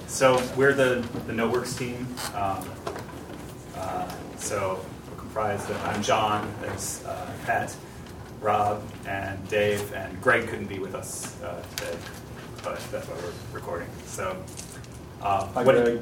So we're the NoteWorks team. So we're comprised of, I'm John, there's Pat, Rob, and Dave, and Greg couldn't be with us today, but that's why we're recording. So, Hi, Greg.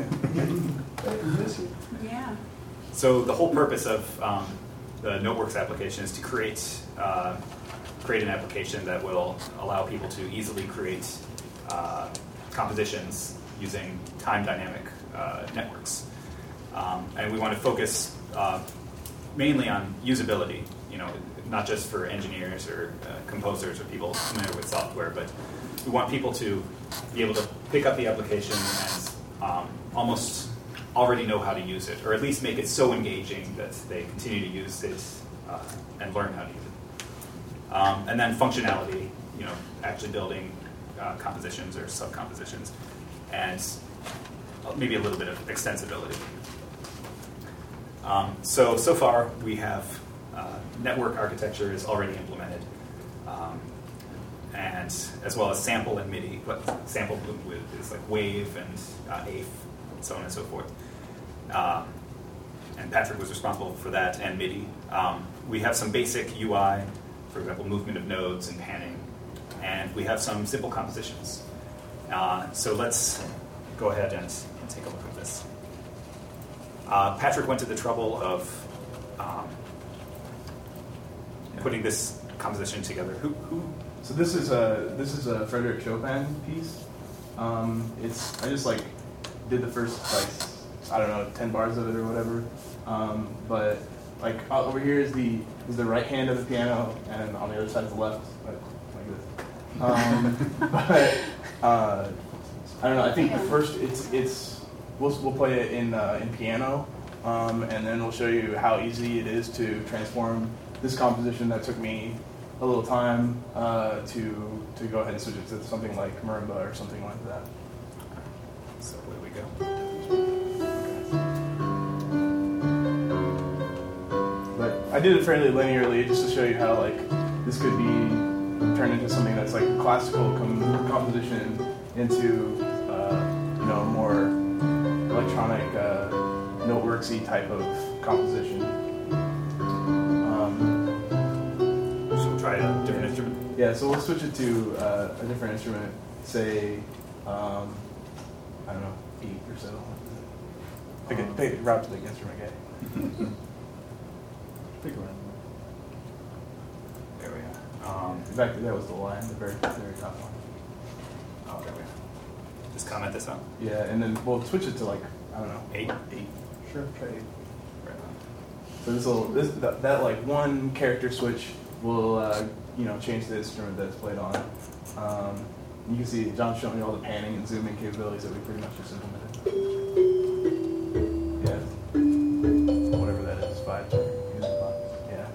Yeah. So the whole purpose of the NoteWorks application is to create an application that will allow people to easily create compositions using time dynamic networks. And we want to focus mainly on usability, not just for engineers or composers or people familiar with software, but we want people to be able to pick up the application and almost already know how to use it, or at least make it so engaging that they continue to use it and learn how to use it. And then functionality, actually building compositions or sub-compositions, and maybe a little bit of extensibility. So far we have network architecture is already implemented, and as well as sample and MIDI. What sample is like Wave and AIF, and so on and so forth. And Patrick was responsible for that, and MIDI. We have some basic UI, for example, movement of nodes and panning, and we have some simple compositions. So let's go ahead and take a look at this. Patrick went to the trouble of putting this composition together. Who? So this is a Frederick Chopin piece. I just did the first 10 bars of it or whatever. But over here is the right hand of the piano, and on the other side is the left, like this. But I don't know. I think the first we'll play it in piano, and then we'll show you how easy it is to transform this composition that took me a little time to go ahead and switch it to something like marimba or something like that. So where we go. But I did it fairly linearly just to show you how this could be turned into something that's like classical composition into a more electronic NoteWorksy type of composition. So we'll try a different instrument. Yeah, so we'll switch it to a different instrument, say I don't know, 8 or so. Pick Rob's big instrument guy. Pick a random. There we are. In fact, that was the line, the very top one. Oh, there we are. Just comment this out. Yeah, and then we'll switch it to I don't know, 8. Sure, try 8. Right on. So that one character switch will change the instrument that it's played on. You can see John's showing you all the panning and zooming capabilities that we pretty much just implemented. Yeah, whatever that is, 5. Yeah,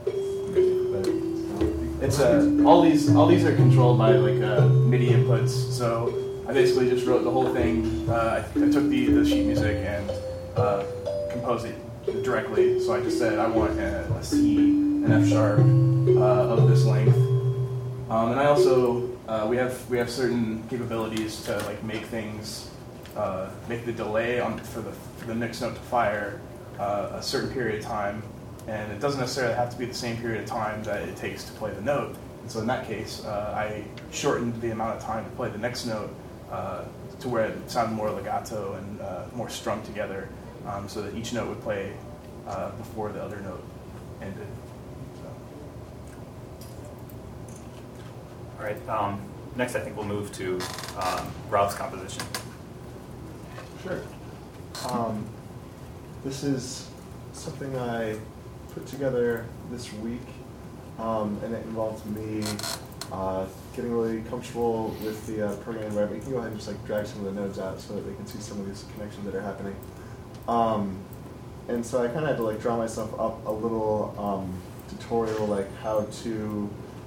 but it's all these are controlled by MIDI inputs. So I basically just wrote the whole thing. I took the sheet music and composed it directly. So I just said I want a C, an F sharp of this length, and I also we have certain capabilities to make things make the delay for the next note to fire a certain period of time, and it doesn't necessarily have to be the same period of time that it takes to play the note. And so in that case, I shortened the amount of time to play the next note to where it sounded more legato and more strung together, so that each note would play before the other note ended. All right. Next, I think we'll move to Rob's composition. Sure. This is something I put together this week, and it involves me getting really comfortable with the programming environment. You can go ahead and just drag some of the nodes out so that they can see some of these connections that are happening. And so I kind of had to draw myself up a little tutorial how to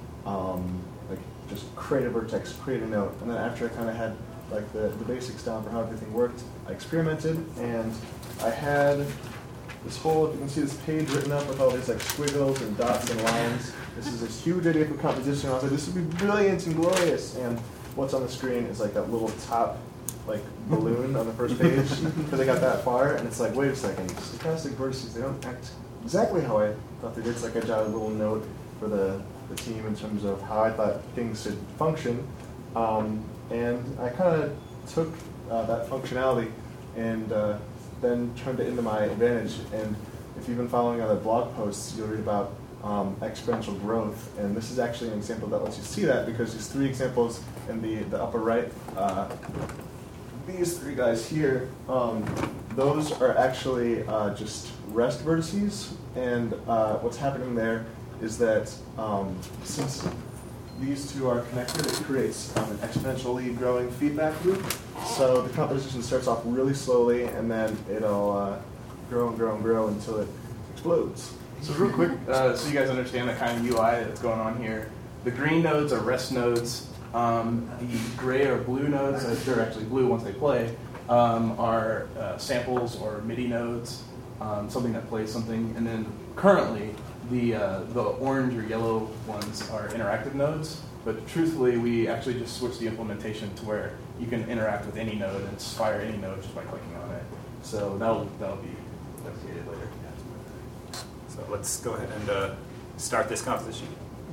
just create a vertex, create a note, and then after I kind of had the basics down for how everything worked, I experimented, and I had this whole, if you can see this page written up with all these squiggles and dots and lines. This is this huge idea for composition. I was like, this would be brilliant and glorious, and what's on the screen is that little top like balloon on the first page because I got that far, and it's like, wait a second, stochastic vertices, they don't act exactly how I thought they did. So like I jotted a little note for the team in terms of how I thought things should function, and I kind of took that functionality and then turned it into my advantage. And if you've been following other blog posts, you'll read about exponential growth, and this is actually an example that lets you see that, because these 3 examples in the upper right, these 3 guys here, those are actually just rest vertices, and what's happening there is that since these 2 are connected, it creates an exponentially growing feedback loop. So the composition starts off really slowly, and then it'll grow and grow and grow until it explodes. So real quick, so you guys understand the kind of UI that's going on here. The green nodes are rest nodes. The gray or blue nodes, they're actually blue once they play, are samples or MIDI nodes, something that plays something. And then currently, the orange or yellow ones are interactive nodes. But truthfully, we actually just switched the implementation to where you can interact with any node and inspire any node just by clicking on it. So that'll be investigated later. So let's go ahead and start this composition.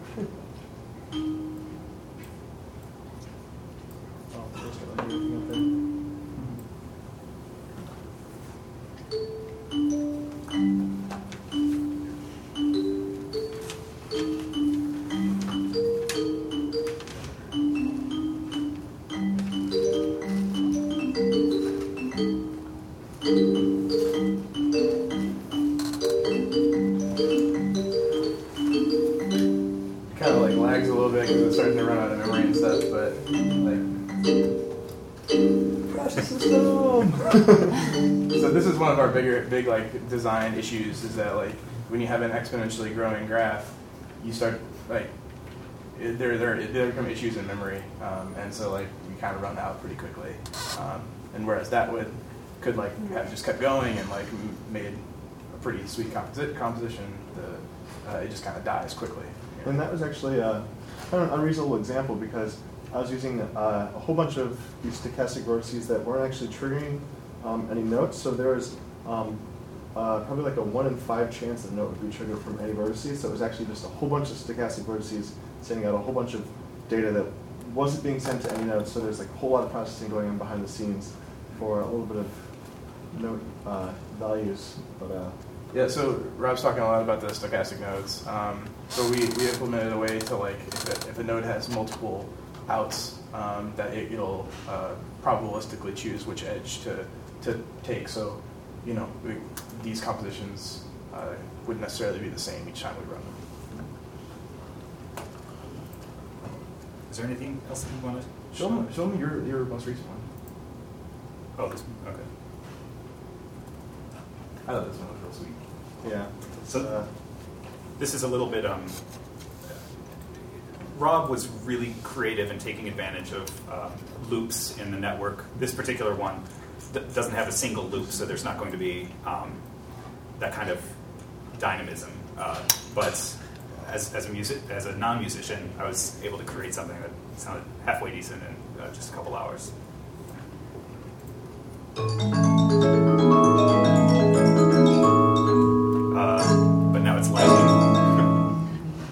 Kind of like lags a little bit because it's starting to run out of memory and stuff, but like, Crash the system! so this is one of our big like design issues, is that like when you have an exponentially growing graph, you start like there become issues in memory, and so like you kind of run out pretty quickly, and whereas that could like have just kept going and like made a pretty sweet composition, it just kind of dies quickly. And that was actually kind of an unreasonable example, because I was using a whole bunch of these stochastic vertices that weren't actually triggering any notes. So there was probably like a 1 in 5 chance that a note would be triggered from any vertices. So it was actually just a whole bunch of stochastic vertices sending out a whole bunch of data that wasn't being sent to any notes. So there's like a whole lot of processing going on behind the scenes for a little bit of note values. But yeah, so Rob's talking a lot about the stochastic nodes. So we implemented a way to, like, if a node has multiple outs, that it'll probabilistically choose which edge to take. So, you know, these compositions wouldn't necessarily be the same each time we run them. Is there anything else that you want to Show me your most recent one. Oh, this one. Okay. I thought this one was real sweet. yeah. So this is a little bit. Rob was really creative in taking advantage of loops in the network. This particular one doesn't have a single loop, so there's not going to be that kind of dynamism. But as a non-musician, I was able to create something that sounded halfway decent in just a couple hours. But now it's lagging.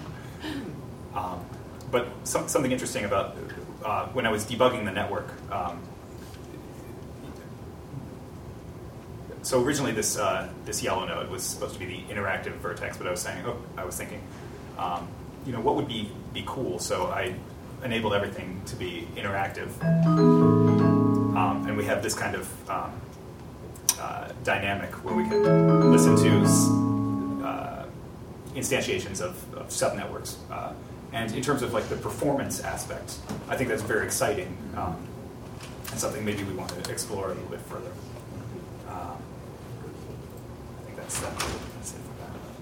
But something interesting about when I was debugging the network. So originally this yellow node was supposed to be the interactive vertex, but I was thinking, what would be cool? So I enabled everything to be interactive, and we have this kind of dynamic where we can listen to instantiations of subnetworks. And in terms of like the performance aspect, I think that's very exciting, and something maybe we want to explore a little bit further. I think that's it for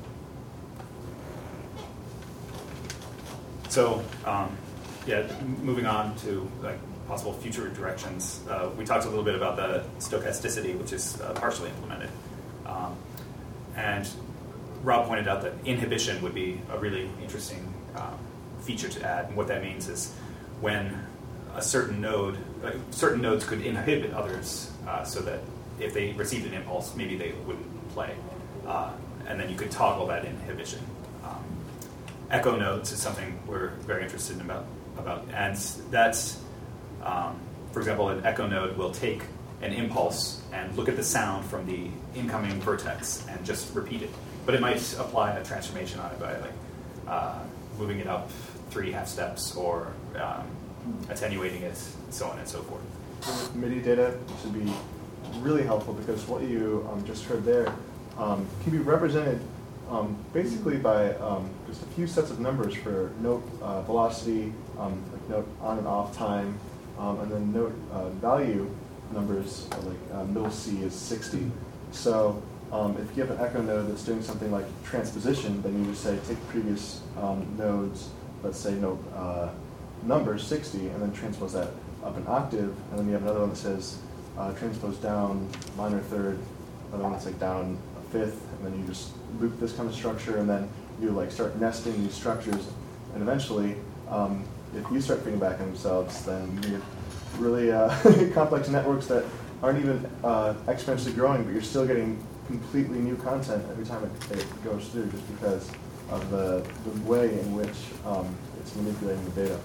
that. So, moving on to like possible future directions. We talked a little bit about the stochasticity, which is partially implemented, and Rob pointed out that inhibition would be a really interesting feature to add. And what that means is when a certain node certain nodes could inhibit others, so that if they received an impulse, maybe they wouldn't play. And then you could toggle that inhibition. Echo nodes is something we're very interested in about. And that's, for example, an echo node will take an impulse and look at the sound from the incoming vertex and just repeat it. But it might apply a transformation on it by moving it up 3 half steps or attenuating it, so on and so forth. With MIDI data, it should be really helpful because what you just heard there can be represented basically by just a few sets of numbers for note velocity, like note on and off time, and then note value numbers, like middle C is 60. So if you have an echo node that's doing something like transposition, then you just say take previous nodes, let's say note number 60, and then transpose that up an octave, and then you have another one that says transpose down minor third, another one that's like down a fifth, and then you just loop this kind of structure, and then you like start nesting these structures, and eventually, if you start feeding back on themselves, then you get really complex networks that aren't even exponentially growing, but you're still getting completely new content every time it goes through, just because of the way in which it's manipulating the data.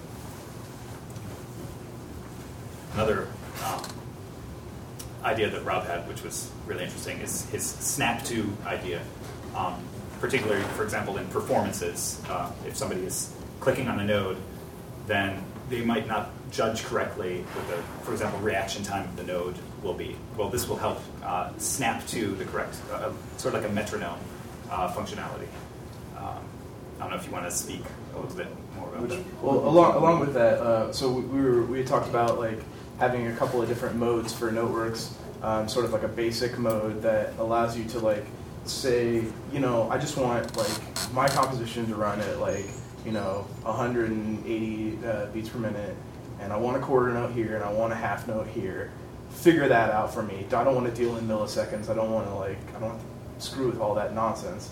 Another idea that Rob had, which was really interesting, is his snap-to idea. Particularly, for example, in performances, if somebody is clicking on a node, then they might not judge correctly what the, for example, reaction time of the node will be. Well, this will help snap to the correct, sort of like a metronome functionality. I don't know if you want to speak a little bit more about that. Well, along with that, so we had talked about like having a couple of different modes for Noteworks, sort of like a basic mode that allows you to like say, I just want like my composition to run at like 180 beats per minute, and I want a quarter note here and I want a half note here. Figure that out for me. I don't want to deal in milliseconds. I don't want to screw with all that nonsense.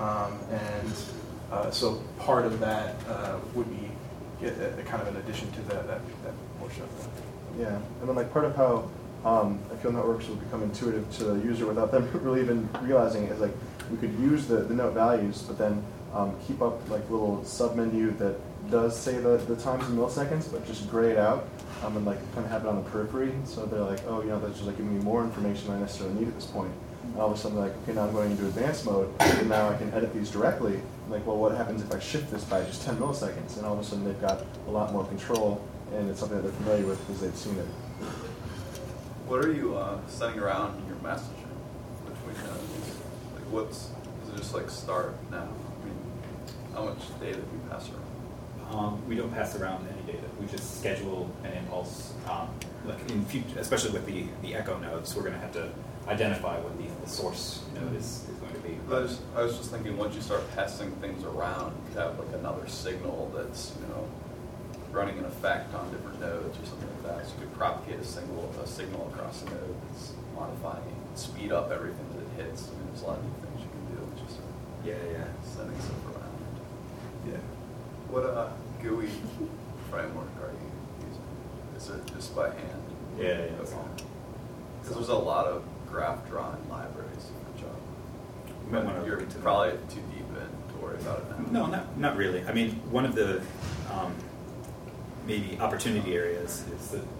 So part of that would be kind of an addition to that portion of that. Yeah, and then like part of how I feel Noteworks will become intuitive to the user without them really even realizing it is like we could use the note values, but then keep up like little sub-menu that does say the times in milliseconds, but just gray it out and like kind of have it on the periphery. So they're like, oh, that's just like giving me more information than I necessarily need at this point. And all of a sudden, like, okay, now I'm going into advanced mode, and now I can edit these directly. I'm like, well, what happens if I shift this by just 10 milliseconds? And all of a sudden, they've got a lot more control, and it's something that they're familiar with because they've seen it. What are you sending around in your messaging between nodes? Like, is it just like start now? I mean, how much data do you pass around? We don't pass around any data. We just schedule an impulse. Like in future, especially with the echo nodes, we're going to have to identify what the source node is going to be. I was just thinking, once you start passing things around, you could have like another signal that's running an effect on different nodes or something like that. So you could propagate a signal across the node that's modifying it, speed up everything that it hits. I mean, there's a lot of new things you can do with just sending stuff around. Yeah. What GUI framework are you using? Is it just by hand? Yeah. Because there's a lot of graph drawing libraries for Java. You might want to You're probably too deep in to worry about it now. No, not really. I mean, one of the maybe opportunity areas is that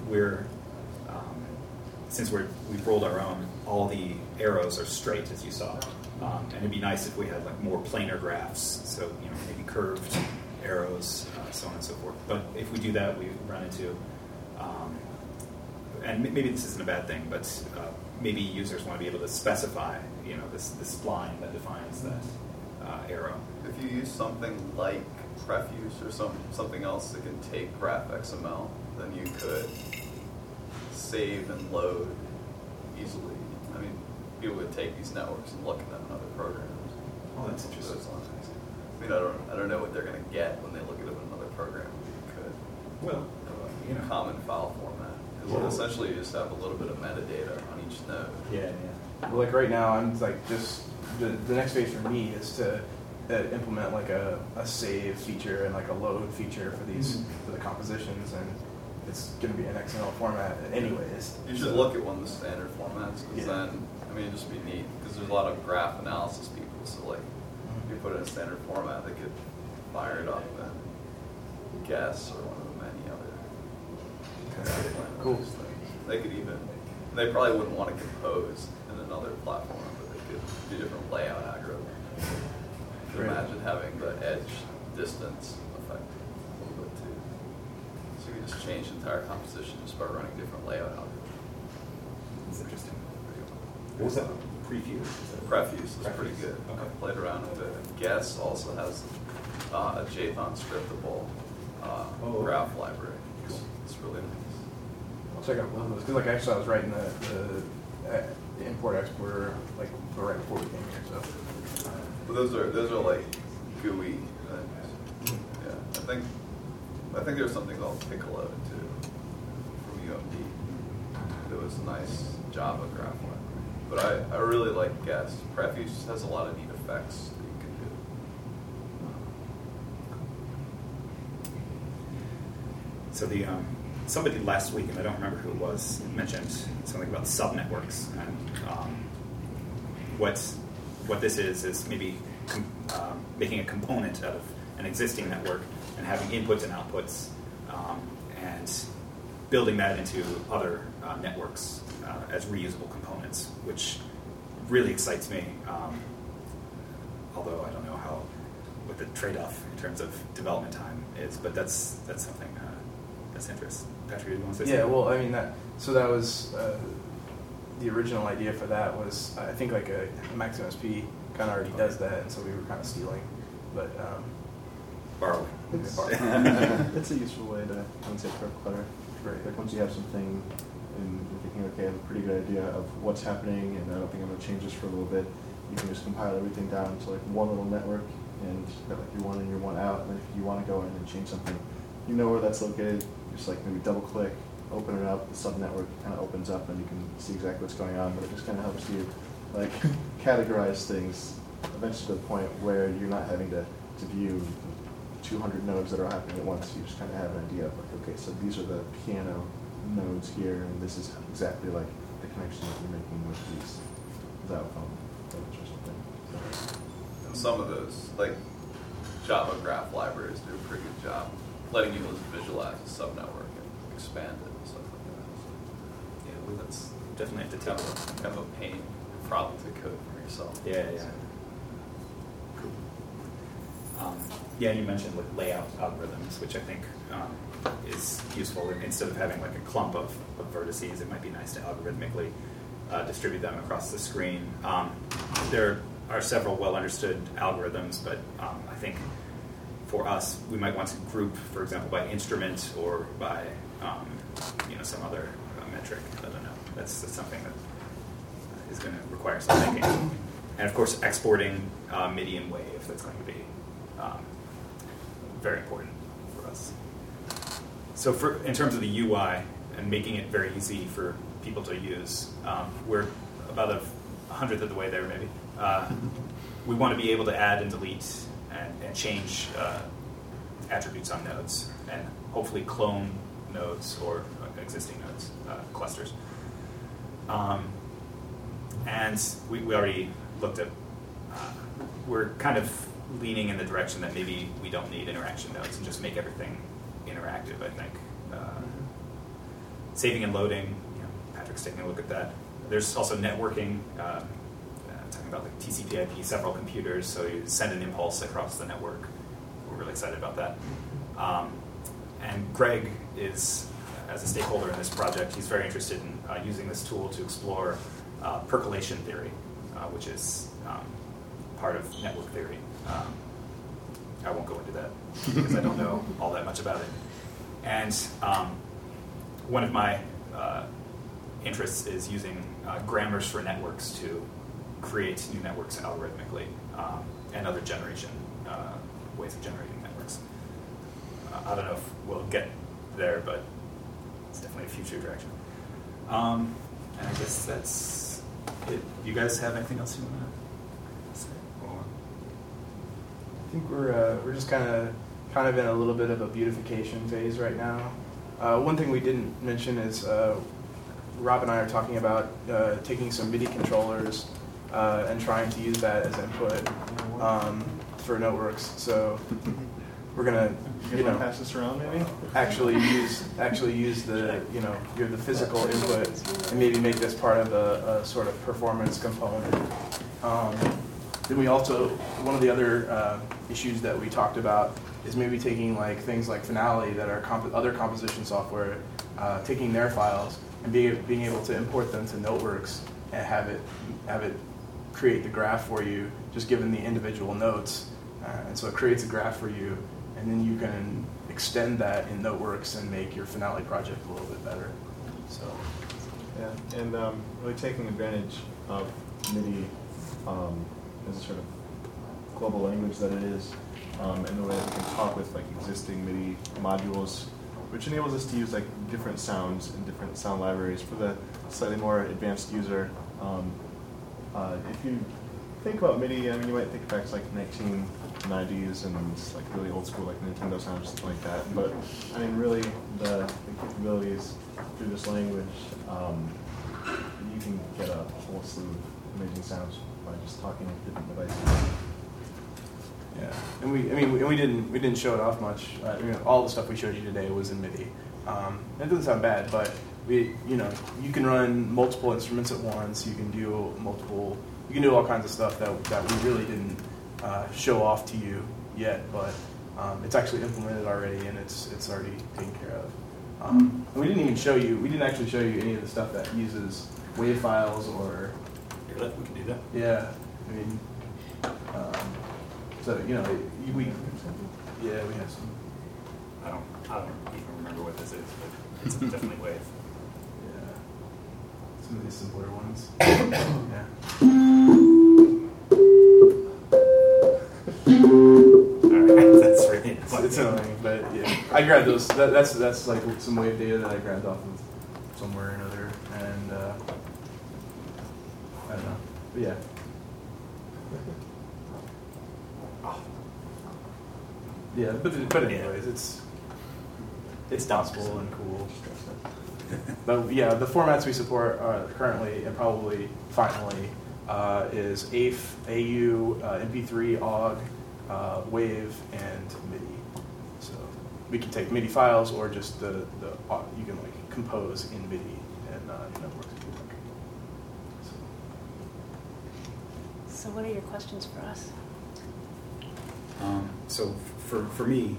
since we've rolled our own, all the arrows are straight, as you saw. And it'd be nice if we had like more planar graphs, so maybe curved arrows, so on and so forth. But if we do that, we run into, and maybe this isn't a bad thing, but maybe users want to be able to specify, this spline that defines that arrow. If you use something like Prefuse or something else that can take graph XML, then you could save and load easily. I mean, people would take these networks and look at them in other programs. Oh, that's interesting. I mean, I don't know what they're going to get when they look at it in another program. You could common file format. Because essentially you just have a little bit of metadata on each node. Yeah. Well, like right now, I'm like just the next phase for me is to implement like a save feature and like a load feature for these for the compositions, it's going to be an XML format anyways. You should look at one of the standard formats, because then, I mean, it'd just be neat, because there's a lot of graph analysis people, so like, if you put it in a standard format, they could fire it up and guess, or one of the many other Cool. things. They could even, they probably wouldn't want to compose in another platform, but they could do different layout algorithms. You can imagine having the edge distance affect a little bit too. So you can just change the entire composition just by running different layout algorithms. It's interesting. What was that? Prefuse? Prefuse is pretty good. Okay. I've played around with it. Guess also has a JSON scriptable graph library. It's really nice. I'll check out one of those, because like actually I was writing the import-exporter like right before we came here, so. But those are like GUI things. Yeah, I think there's something called Piccolo too from UMD. It was a nice Java graph library. But I really like Guess. Prefuse has a lot of neat effects that you can do. So the somebody last week, and I don't remember who it was, mentioned something about subnetworks, and what this is maybe making a component out of an existing network and having inputs and outputs, and building that into other networks as reusable components, which really excites me. Although I don't know what the trade-off in terms of development time is, but that's something that's interesting. Patrick, you want to say something? Yeah, well, I mean that was the original idea for that was I think like a MaxMSP kind of already does that, and so we were kind of stealing, but Borrowing. It's a useful way to concept for clutter. Right. Like once you have something and you're thinking, okay, I have a pretty good idea of what's happening, and I don't think I'm going to change this for a little bit, you can just compile everything down to like one little network, and you've got like your one in, your one out, and then if you want to go in and change something, you know where that's located. Just like maybe double click, open it up, the subnetwork kind of opens up, and you can see exactly what's going on. But it just kind of helps you like categorize things eventually to the point where you're not having to view 200 nodes that are happening at once. You just kind of have an idea of like, okay, so these are the piano nodes here, and this is exactly like the connection that you're making with these without phone nodes or something. So, And some of those, like Java graph libraries, do a pretty good job letting you visualize a subnetwork and expand it and stuff like that. Yeah, well, that's definitely have to So take. kind of a pain problem to code for yourself. Yeah. Cool. Yeah, you mentioned like layout algorithms, which I think is useful. Instead of having like a clump of vertices, it might be nice to algorithmically distribute them across the screen. There are several well understood algorithms, but I think for us, we might want to group, for example, by instrument or by some other metric. I don't know. That's something that is going to require some thinking. And of course, exporting MIDI and WAV, that's going to be very important for us. So in terms of the UI and making it very easy for people to use, we're about a 100th of the way there, maybe. We want to be able to add and delete and change attributes on nodes, and hopefully clone nodes or existing nodes, clusters. And we already looked at, we're kind of leaning in the direction that maybe we don't need interaction nodes and just make everything interactive, I think. Saving and loading, Patrick's taking a look at that. There's also networking, talking about like TCP/IP, several computers, so you send an impulse across the network. We're really excited about that. And Greg is, as a stakeholder in this project, he's very interested in using this tool to explore percolation theory, which is part of network theory. I won't go into that because I don't know all that much about it. And one of my interests is using grammars for networks to create new networks algorithmically, and other generation ways of generating networks. I don't know if we'll get there, but it's definitely a future direction. And I guess that's it. You guys have anything else you want to say? Or? I think we're just kind of in a little bit of a beautification phase right now. One thing we didn't mention is Rob and I are talking about taking some MIDI controllers and trying to use that as input for Noteworks. So we're gonna, pass this around maybe. actually use the the physical input and maybe make this part of a sort of performance component. Then we also, one of the other issues that we talked about is maybe taking like things like Finale that are other composition software, taking their files and being able to import them to Noteworks and have it create the graph for you, just given the individual notes. And so it creates a graph for you, and then you can extend that in Noteworks and make your Finale project a little bit better. So, yeah, and really taking advantage of MIDI as a sort of global language that it is, and the way that we can talk with like existing MIDI modules, which enables us to use like different sounds and different sound libraries for the slightly more advanced user. If you think about MIDI, I mean, you might think back to like 1990s and it's like really old school, like Nintendo sound or something like that. But I mean, really, the capabilities through this language, you can get a whole slew of amazing sounds by just talking with different devices. yeah, and we didn't show it off much. All the stuff we showed you today was in MIDI. It doesn't sound bad, but you can run multiple instruments at once. You can do all kinds of stuff that we really didn't show off to you yet, but it's actually implemented already and it's already taken care of. And we didn't actually show you any of the stuff that uses WAV files or. We can do that. Yeah, I mean, so we have some. I don't even remember what this is, but it's definitely Wave. Yeah, some of these simpler ones. Yeah. Alright, that's really It's annoying, but yeah, I grabbed those. That's like some Wave data that I grabbed off of somewhere or another, and I don't know, but yeah. Yeah, but anyways, it's possible and cool. But yeah, the formats we support currently and probably finally is AIF, AU, MP3, OGG, WAV, and MIDI. So we can take MIDI files or just the you can like compose in MIDI and Noteworks if you like. So what are your questions for us? So for me,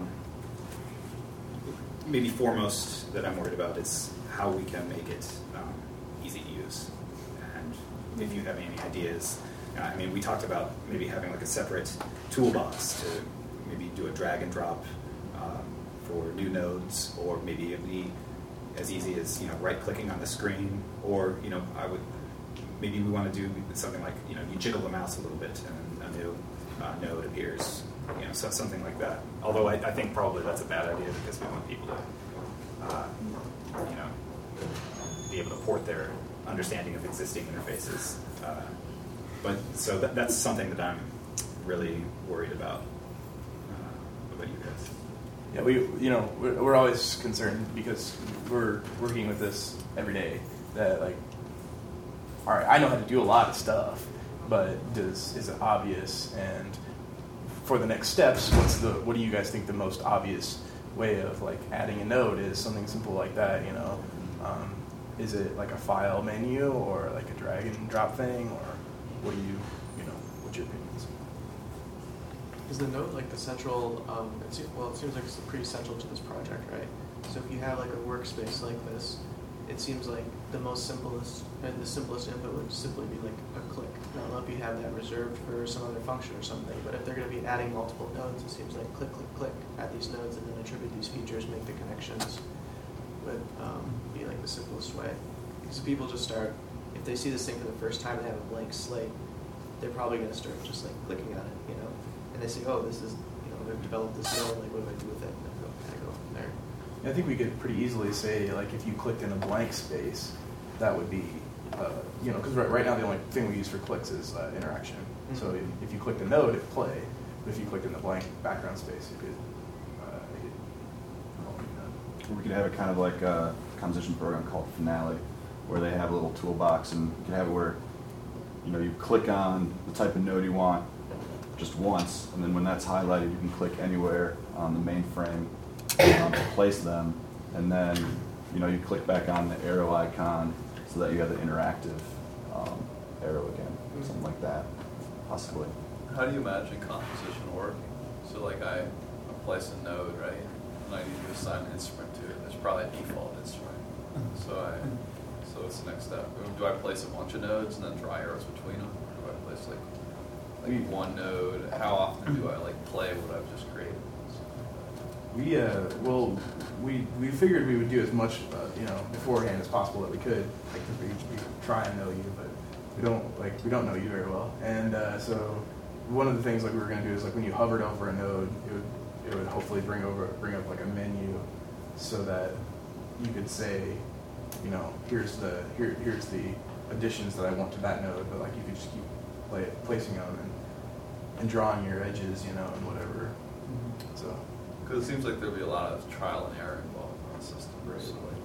maybe foremost that I'm worried about is how we can make it easy to use. And if you have any ideas, I mean, we talked about maybe having like a separate toolbox to maybe do a drag and drop for new nodes, or maybe it'd be as easy as right-clicking on the screen, or maybe we want to do something like you jiggle the mouse a little bit and a new node appears, so something like that. Although I think probably that's a bad idea because we want people to be able to port their understanding of existing interfaces. But so that's something that I'm really worried about. What about you guys? Yeah, we're always concerned because we're working with this every day. That like, all right, I know how to do a lot of stuff, but is it obvious? And for the next steps, what do you guys think the most obvious way of like adding a node is? Something simple like that, is it like a file menu or like a drag and drop thing, or what's your opinions? Is the node like the central, it seems like it's pretty central to this project, right? So if you have like a workspace like this, it seems like the simplest input would simply be like a click. I don't know if you have that reserved for some other function or something, but if they're going to be adding multiple nodes, it seems like click, click, click, add these nodes and then attribute these features, make the connections would be like the simplest way. Because if people just start, if they see this thing for the first time and have a blank slate, they're probably going to start just like clicking on it, and they say, oh, this is, they've developed this node, like what do I do with it? And then kind of go from there. I think we could pretty easily say, like, if you clicked in a blank space, that would be, because right now the only thing we use for clicks is interaction. Mm-hmm. So if you clicked a node, it'd play. But if you clicked in the blank background space, it could we could have it kind of like a composition program called Finale, where they have a little toolbox, and you can have it where, you know, you click on the type of node you want just once, and then when that's highlighted, you can click anywhere on the mainframe, place them, and then, you know, you click back on the arrow icon so that you have the interactive arrow again, something like that, possibly. How do you imagine composition working? So like I place a node, right? And I need to assign an instrument to it. There's probably a default instrument. So what's the next step? Do I place a bunch of nodes and then draw arrows between them? Or do I place like one node? How often do I like play what I've just created? We figured we would do as much you know, beforehand as possible that we could, like, we try and know you, but we don't know you very well. And so one of the things like we were going to do is like when you hovered over a node, it would hopefully bring up like a menu, so that you could say, you know, here's the additions that I want to that node, but like you could just keep placing them and drawing your edges, you know, and whatever. Mm-hmm. So because it seems like there'll be a lot of trial and error involved in the system, right? So like,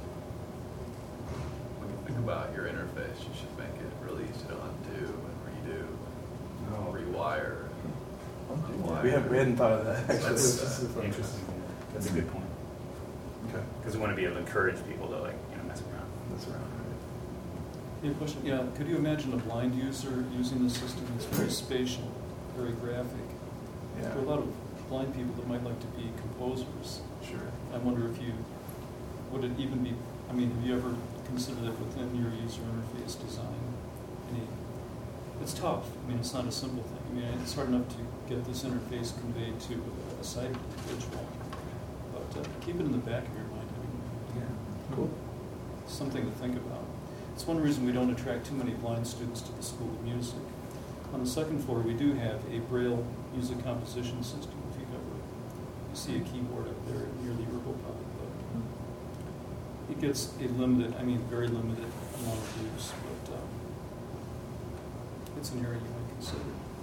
when you think about your interface, you should make it really easy to undo and redo, rewire. We hadn't thought of that. That's interesting. That's a good point. Okay. Because we want to be able to encourage people to, like, you know, mess around. Yeah, question. Yeah, could you imagine a blind user using the system? It's very spatial, very graphic. Yeah. There are a lot of blind people that might like to be composers. Sure. I wonder if would it even be, I mean, have you ever considered it within your user interface design? It's tough. I mean, it's not a simple thing. I mean, it's hard enough to get this interface conveyed to a sighted individual. But keep it in the back of your mind. I mean, Cool. Something to think about. It's one reason we don't attract too many blind students to the School of Music. On the second floor, we do have a Braille music composition system. If you see a keyboard up there near the Herbopod, but it gets a very limited amount of use. But it's an area you might consider.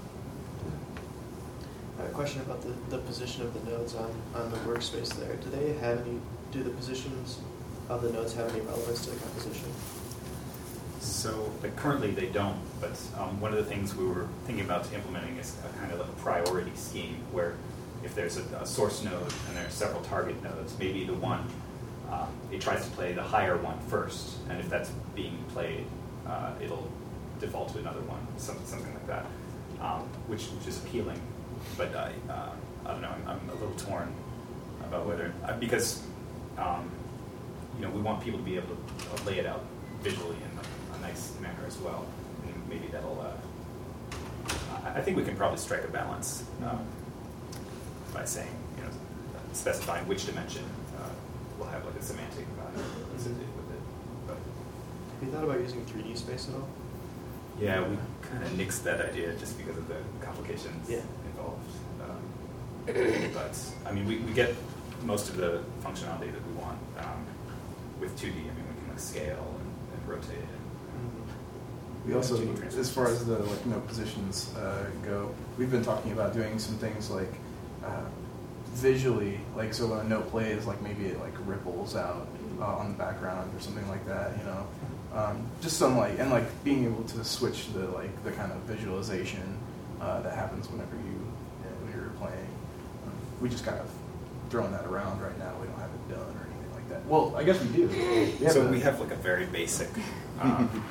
I have a question about the position of the nodes on the workspace there. Do the positions of the nodes have any relevance to the composition? So, like, currently they don't, but one of the things we were thinking about implementing is a kind of a priority scheme where if there's a source node and there are several target nodes, maybe the one, it tries to play the higher one first, and if that's being played, it'll default to another one, something like that, which is appealing. But I don't know, I'm a little torn about whether, because you know, we want people to be able to lay it out visually in a nice manner as well. And maybe that'll, I think we can probably strike a balance by saying, you know, specifying which dimension will have like a semantic value associated with it. But, have you thought about using 3D space at all? yeah, we kind of nixed that idea just because of the complications involved. But I mean, we get most of the functionality that we want with 2D. I mean, we can like scale and rotate it. We also, as far as the positions go, we've been talking about doing some things like visually, like so when a note plays, like maybe it like ripples out on the background or something like that, you know. Just some and being able to switch the kind of visualization that happens whenever you're playing. We just kind of throwing that around right now. We don't have it done or anything like that. Well, I guess we do. We have like a very basic. I don't know.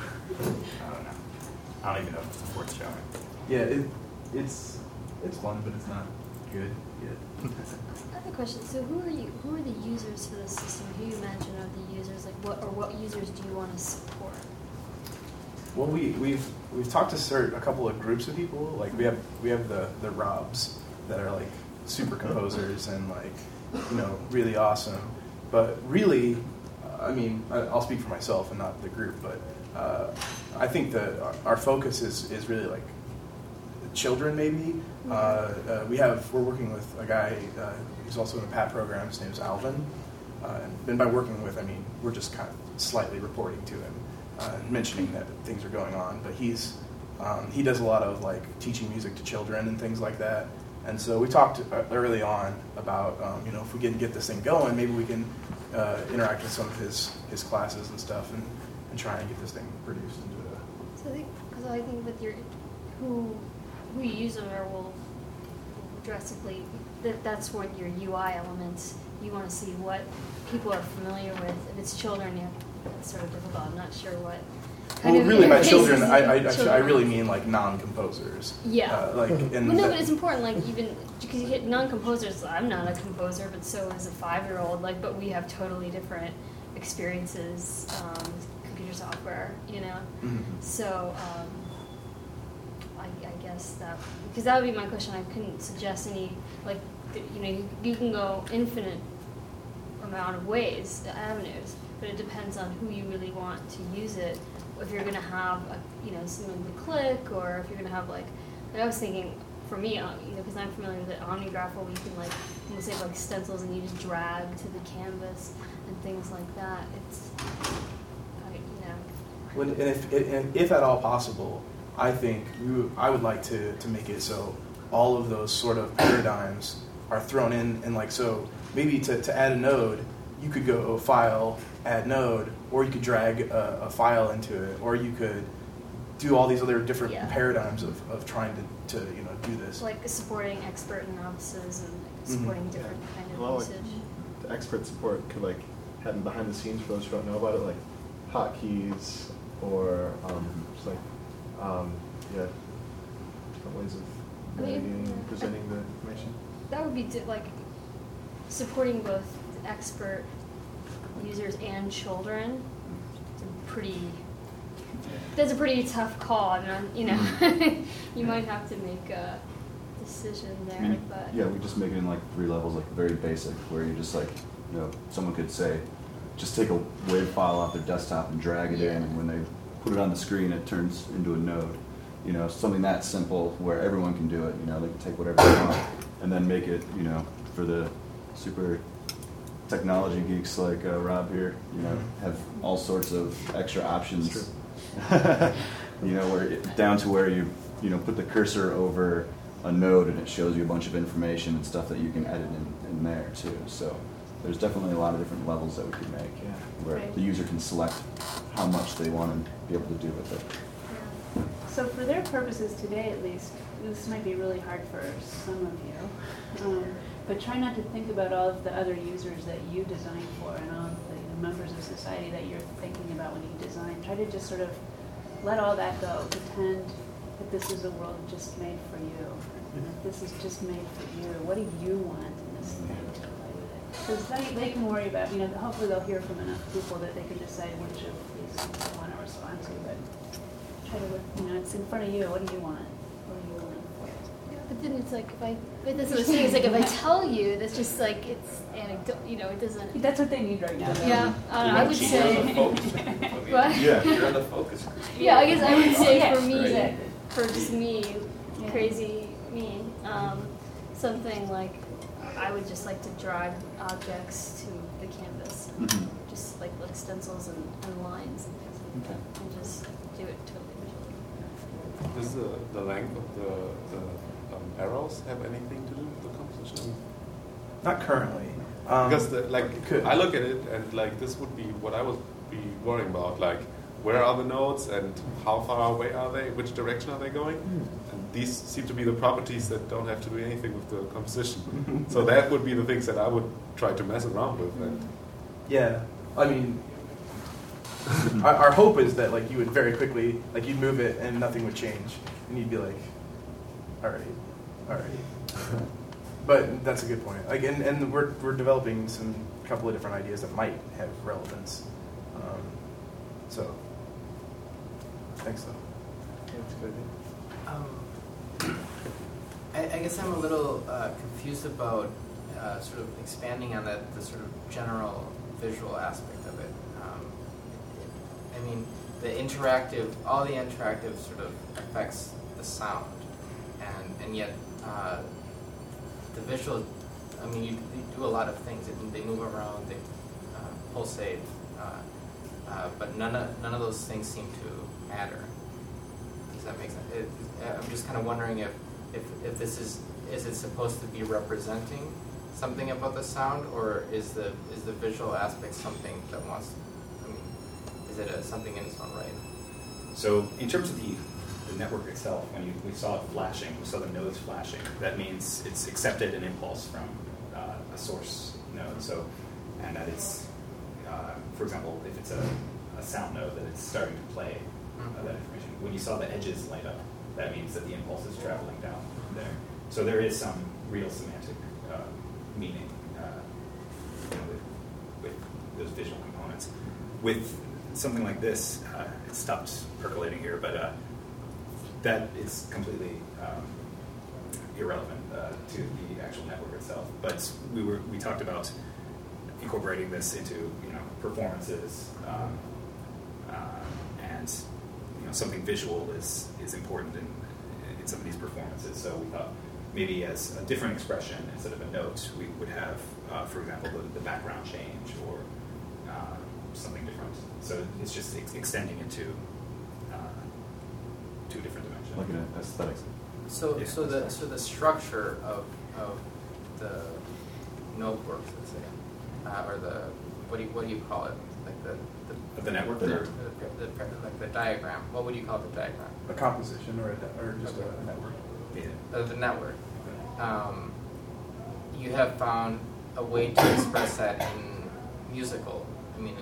I don't even know if it's worth showing. Yeah, it's fun, but it's not good yet. I have a question. So who are the users for the system? Who you imagine are the users? Like what users do you want to support? Well, we've talked to a couple of groups of people. Like we have the Robs that are like super composers and really awesome. But really, I mean, I'll speak for myself and not the group, but I think that our focus is really like children maybe. We're working with a guy who's also in the PAT program. His name's Alvin. And by working with, I mean, we're just kind of slightly reporting to him, mentioning that things are going on. But he does a lot of like teaching music to children and things like that. And so we talked early on about, if we can get this thing going, maybe we can interact with some of his classes and stuff and try and get this thing produced into a... So I think with your, who you use them will drastically, that's what your UI elements, you want to see what people are familiar with. If it's children, that's sort of difficult. I'm not sure what. Well, really, by children, children, I really mean like non-composers. Yeah. But it's important, like even because you hit non-composers. I'm not a composer, but so is a 5-year-old. But we have totally different experiences with computer software, Mm-hmm. So I guess because that would be my question. I couldn't suggest any you can go infinite amount of ways, avenues, but it depends on who you really want to use it. If you're going to have something to click, or if you're going to have like I was thinking for me, because I'm familiar with it, OmniGraph, where you can almost say like stencils and you just drag to the canvas and things like that. It's and if at all possible, I think I would like to make it so all of those sort of paradigms are thrown in, and so maybe to add a node, you could go file, add node, or you could drag a file into it, or you could do all these other different paradigms of trying to do this. Like supporting expert and novices and supporting different kind of usage. The expert support could happen behind the scenes for those who don't know about it, like hotkeys or just different ways of navigating and presenting the information. That would be supporting both expert users and children. That's a pretty tough call. I mean, you might have to make a decision there. We just make it in 3 levels, very basic, where you just someone could say, just take a WAV file off their desktop and drag it in, and when they put it on the screen, it turns into a node. Something that simple where everyone can do it. They can take whatever they want and then make it, for the super technology geeks like Rob here, have all sorts of extra options. Down to where you put the cursor over a node and it shows you a bunch of information and stuff that you can edit in there too. So there's definitely a lot of different levels that we could make, where the user can select how much they want to be able to do with it. So for their purposes today, at least, this might be really hard for some of you, but try not to think about all of the other users that you design for and all of the members of society that you're thinking about when you design. Try to just sort of let all that go. Pretend that this is a world just made for you. This is just made for you. What do you want in this thing to play with it? Because they can worry about, hopefully they'll hear from enough people that they can decide which of these things they want to respond to. But try to look, it's in front of you. What do you want? What do you want for it? But then it's that's what I'm saying. It's if I tell you, that's just it's anecdotal. It doesn't. That's what they need right now. Yeah, I would say. What? Yeah, you're on the focus group. Yeah, I guess I would say for me, right. for just me, crazy me, something like I would just like to drag objects to the canvas, just like stencils and lines and things like that, and just do it totally visually. Does the length of the arrows have anything to do with the composition? Not currently. Because I look at it and this would be what I would be worrying about, where are the nodes and how far away are they, which direction are they going? And these seem to be the properties that don't have to do anything with the composition. So that would be the things that I would try to mess around with. And I mean, our hope is that you would very quickly, you'd move it and nothing would change, and you'd be like, all right. But that's a good point. And we're developing a couple of different ideas that might have relevance. So thanks though. That's a good idea. I guess I'm a little confused about sort of expanding on the sort of general visual aspect of it. I mean, all the interactive sort of affects the sound, and yet the visual, I mean, you do a lot of things. They move around, they pulsate, but none of those things seem to matter. Does that make sense? I'm just kind of wondering if this is is it supposed to be representing something about the sound, or is the visual aspect something that wants? I mean, is it something in its own right? So in terms of the network itself, when we saw it flashing, we saw the nodes flashing, that means it's accepted an impulse from a source node. So, and that it's, for example, if it's a sound node, that it's starting to play that information. When you saw the edges light up, that means that the impulse is traveling down there. So there is some real semantic meaning with those visual components. With something like this, it stopped percolating here, but that is completely irrelevant to the actual network itself. But we talked about incorporating this into performances, and something visual is important in some of these performances. So we thought maybe as a different expression instead of a note, we would have, for example, the background change or something different. So it's just extending it to two different dimensions. Like an aesthetic. So Yeah. so the structure of the notebooks, let's say, or the what do you call it? Like The network? the like the diagram. What would you call the diagram? A composition or just a network. Yeah. The network. You have found a way to express that in musical. I mean,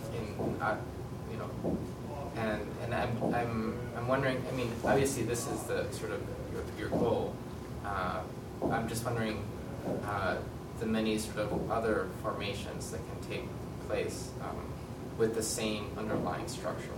and I'm wondering. I mean, obviously this is the sort of your goal. I'm just wondering the many sort of other formations that can take place with the same underlying structure.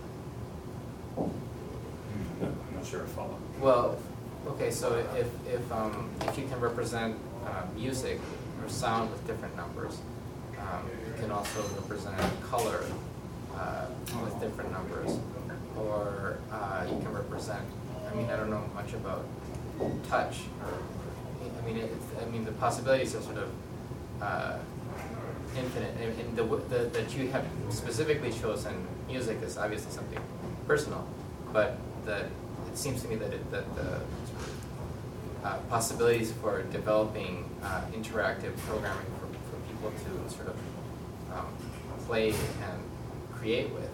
I'm not sure I follow. Well, okay, so if you can represent music or sound with different numbers, you can also represent color with different numbers, or you can represent. I mean, I don't know much about touch. I mean, the possibilities are sort of infinite, and that you have specifically chosen music is obviously something personal, but it seems to me that the possibilities for developing interactive programming for people to sort of play and create with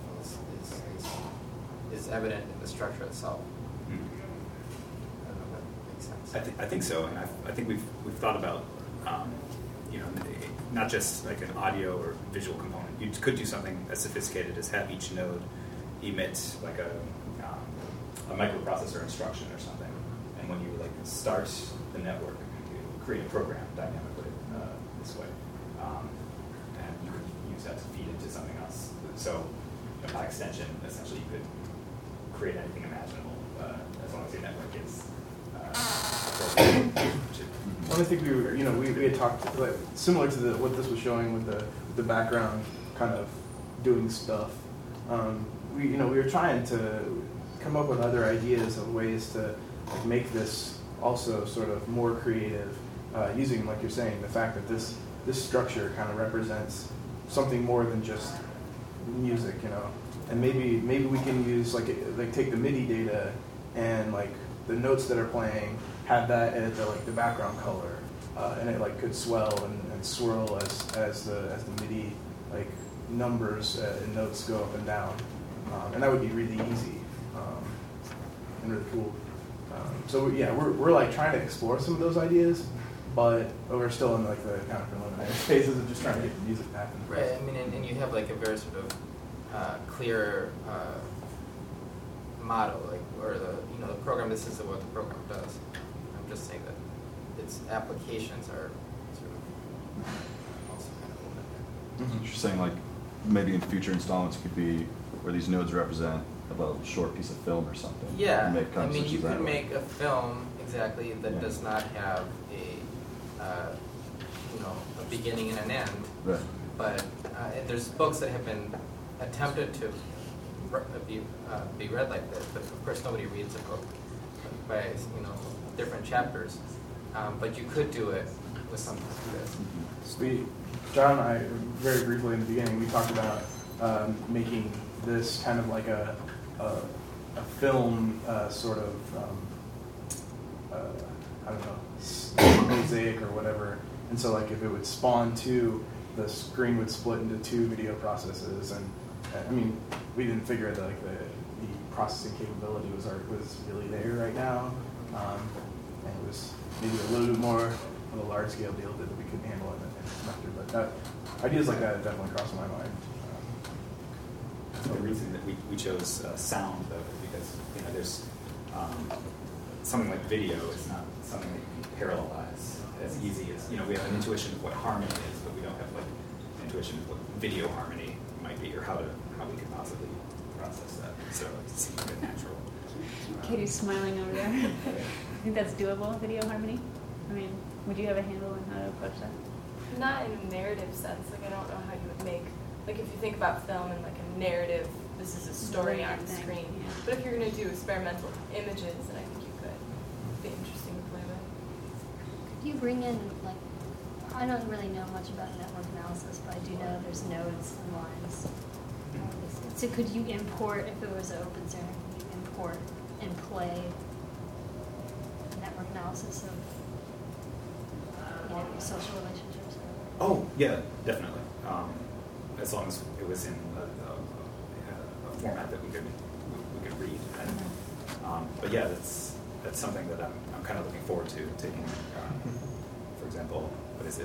is evident in the structure itself. I don't know if that makes sense. I think so, and I think we've thought about not just like an audio or visual component. You could do something as sophisticated as have each node emit like a microprocessor instruction or something, and when you like start the network, you create a program dynamically this way, and you could use that to feed into something else. So by extension, essentially, you could create anything imaginable as long as your network is. Well, I think we had talked like, similar to what this was showing with the background kind of doing stuff. We were trying to come up with other ideas of ways to make this also sort of more creative, using, like you're saying, the fact that this structure kind of represents something more than just music, and maybe we can use like take the MIDI data and like the notes that are playing, have that as the background color, and it like could swell and swirl as the MIDI like numbers and notes go up and down, and that would be really easy and really cool. So we're like trying to explore some of those ideas, but we're still in like the kind of preliminary phases of just trying to get the music back. Right. I mean, and you have like a very sort of clear model, like or the program. This is what the program does. I'm just saying that its applications are sort of also kind of open. You're saying like maybe in future installments it could be where these nodes represent a short piece of film or something. Yeah, And make I mean, compositions you that could way. make a film exactly that Yeah. does not have a beginning and an end. Right. But there's books that have been attempted to be read like this, but of course nobody reads a book by different chapters. But you could do it with something like this. John and I, very briefly in the beginning, we talked about making this kind of like a film sort of, I don't know, Mosaic or whatever. And so like if it would spawn two, the screen would split into two video processes. And I mean, we didn't figure that like the processing capability was really there right now. And it was maybe a little bit more of a large scale deal that we could handle in the semester. But ideas like that definitely crossed my mind. The reason that we chose sound, though, is because there's something like video is not something that you can parallelize as easy as we have an intuition of what harmony is, but we don't have like an intuition of what video harmony might be, or how we could possibly process that. So it seems a bit natural. Katie's smiling over there. I think that's doable, video harmony. I mean, would you have a handle on how to approach that? Not in a narrative sense. Like, I don't know how you would make, like, if you think about film and like a narrative, this is a story on the screen. Yeah. But if you're going to do experimental images, then I think you could. It'd be interesting to play with. Could you bring in, like, I don't really know much about network analysis, but I do know there's nodes and lines. So could you import, if it was an open center, could you import and play network analysis of social relationships? Oh, yeah, definitely. As long as it was in a format that we could read. And, but yeah, that's something that I'm kind of looking forward to taking. For example, what is it?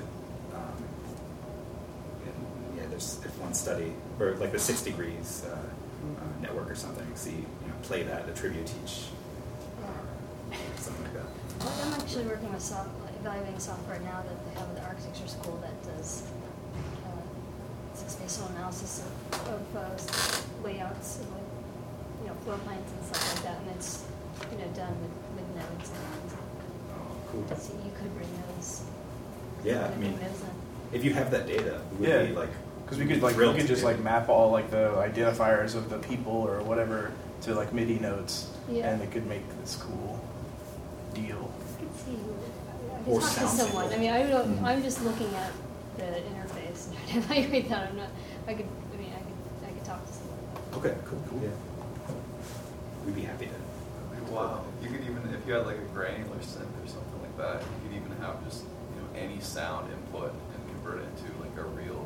There's one study, or like the 6 Degrees network or something. See, play that, attribute teach, something like that. Well, I'm actually working with evaluating software now that they have at the architecture school that does spatial analysis of layouts, and floor plans and stuff like that, and it's done with nodes and lines. Oh, cool. So you could bring those. Yeah, I mean, if you have that data, we would be like. Because we could just like map all like the identifiers of the people or whatever to like MIDI nodes, and it could make this cool deal. I could see. I could talk to someone. I mean, I don't. I'm just looking at the interface and trying to evaluate that. I'm not. I could talk to someone. Okay, cool. Yeah. We'd be happy to. Wow. You could even, if you had like a granular synth or something like that, you could even have just any sound input and convert it into like a real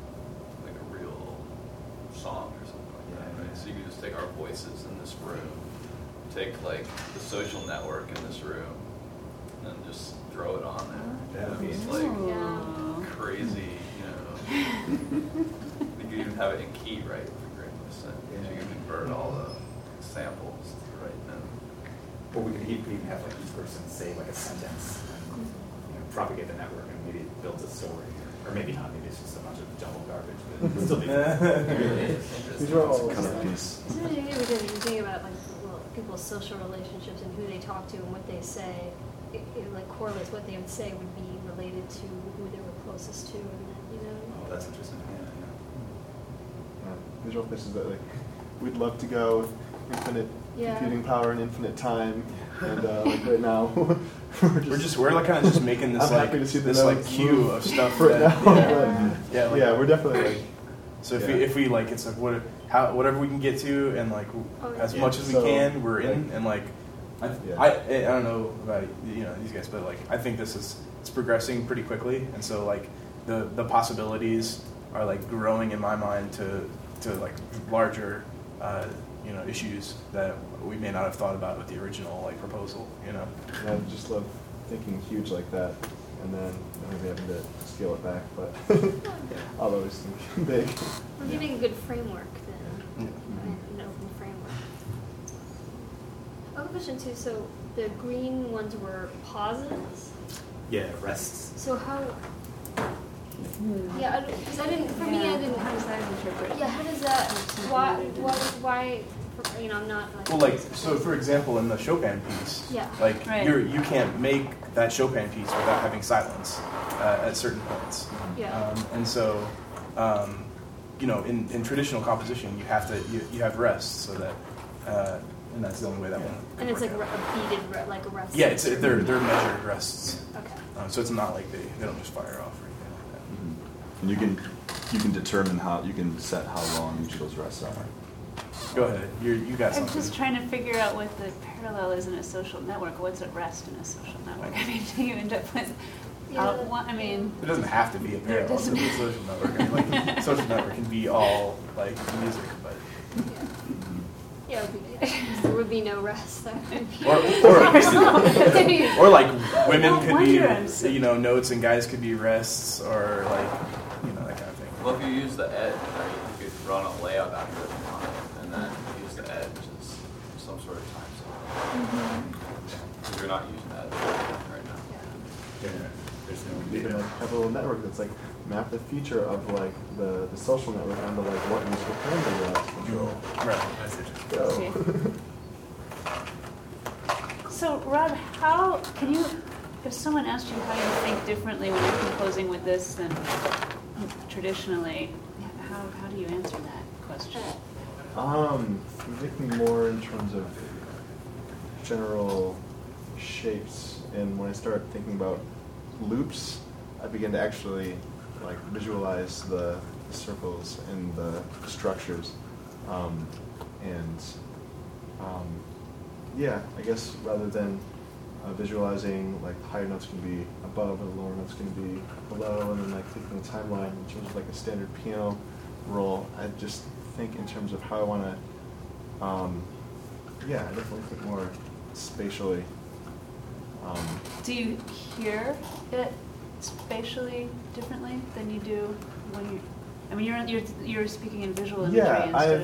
song or something like that, right? So you could just take our voices in this room, take like the social network in this room, and just throw it on there. That would be like crazy, You could even have it in key, right? With a granular synth. You can convert all the samples to the right note. Or we could even have like each person say like a sentence and propagate the network, and maybe it builds a story. Or maybe not, maybe it's just a bunch of jumbled garbage, but it'll still be These are all kind of piece. Isn't it interesting because you think about like people's social relationships and who they talk to and what they say, it like correlates. What they would say would be related to who they were closest to, and Oh, that's interesting. Visual places that like we'd love to go with infinite computing power and infinite time, and like right now we're like kind of just making this queue of stuff right now. We're definitely like. So if we like, it's like whatever we can get to, and like as much as we can, we're in, and like I don't know about these guys, but like I think it's progressing pretty quickly, and so like the possibilities are like growing in my mind to like larger issues that we may not have thought about with the original like proposal. I just love thinking huge like that, and then maybe having to scale it back, but I'll always think big. We're getting a good framework then, an open framework. I have a question too. So the green ones were positives? Yeah, rests. So how? Yeah, because I didn't. For me, I didn't. How does that interpret? Yeah, how does that? Why? I'm not. Like, well, like so, for example, in the Chopin piece, like you can't make that Chopin piece without having silence at certain points. Yeah. And so, in traditional composition, you have rest so that, and that's the only way that one. And it's like a beaded, like a rest. Yeah, they're measured rests. Okay. So it's not like they don't just fire off or anything like that. And you can determine you can set how long each of those rests are. Go ahead. You got I'm something. just trying to figure out what the parallel is in a social network. What's at rest in a social network? I mean, do you end up with I mean, It doesn't have to be a parallel to the social network. I mean, like, social network can be all like music, but Yeah, there would be no rest there. or like women No could wonder I'm be, so- notes, and guys could be rests, or like, that kind of thing. Well, if you use the edge, right, you could run a layout algorithm on it, and then use the edge as some sort of time zone. Because you're not using edge right now. Yeah. Even like have a little network that's like map the feature of like the social network onto like what useful parameter you want to control. Right. That's it. So. so Rob, how can you? If someone asked you how you think differently when you're composing with this than traditionally, how do you answer that question? I'm thinking more in terms of general shapes, and when I start thinking about loops, I begin to actually like visualize the circles and the structures, yeah, I guess rather than visualizing like higher notes can be above and lower notes can be below, and then like thinking the timeline in terms of like a standard piano roll, I just think in terms of how I want to, yeah, I definitely think more spatially. Do you hear it spatially differently than you do when you? I mean, you're speaking in visual imagery instead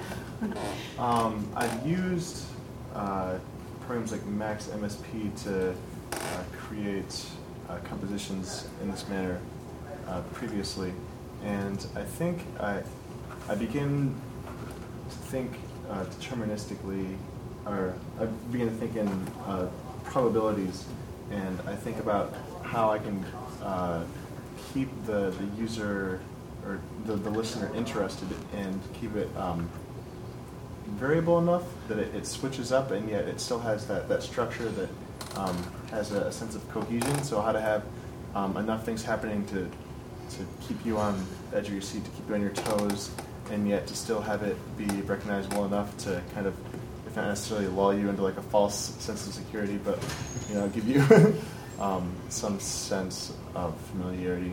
I've used programs like Max MSP to create compositions in this manner previously, and I think I begin to think deterministically, or I begin to think in probabilities, and I think about how I can keep the user or the listener interested and keep it variable enough that it switches up, and yet it still has that structure that has a sense of cohesion. So how to have enough things happening to keep you on the edge of your seat, to keep you on your toes, and yet to still have it be recognizable enough to kind of, if not necessarily lull you into like a false sense of security, but give you some sense of familiarity.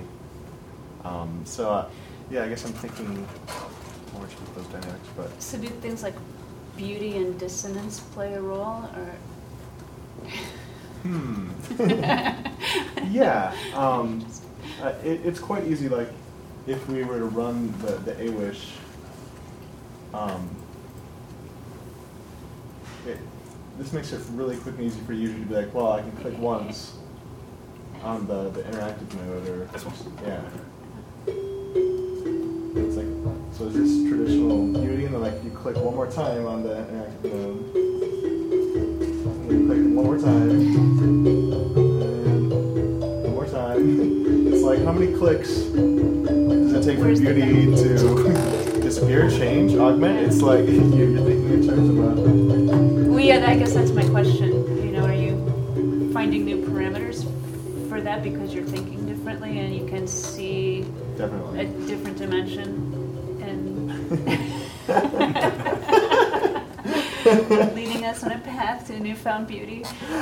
Yeah, I guess I'm thinking more to those dynamics, but. So do things like beauty and dissonance play a role, or? Yeah, it's quite easy. Like, if we were to run the AWish, this makes it really quick and easy for you to be like, well, I can click once on the interactive node, or This one? yeah. It's like, so it's this traditional beauty, and then like you click one more time on the interactive node, and you click one more time, and one more time. It's like, how many clicks does it take for beauty to disappear, change, augment? It's like you're thinking in terms of Well, yeah, I guess that's my question. Are you finding new parameters for that because you're thinking differently and you can see definitely a different dimension and leading us on a path to newfound beauty?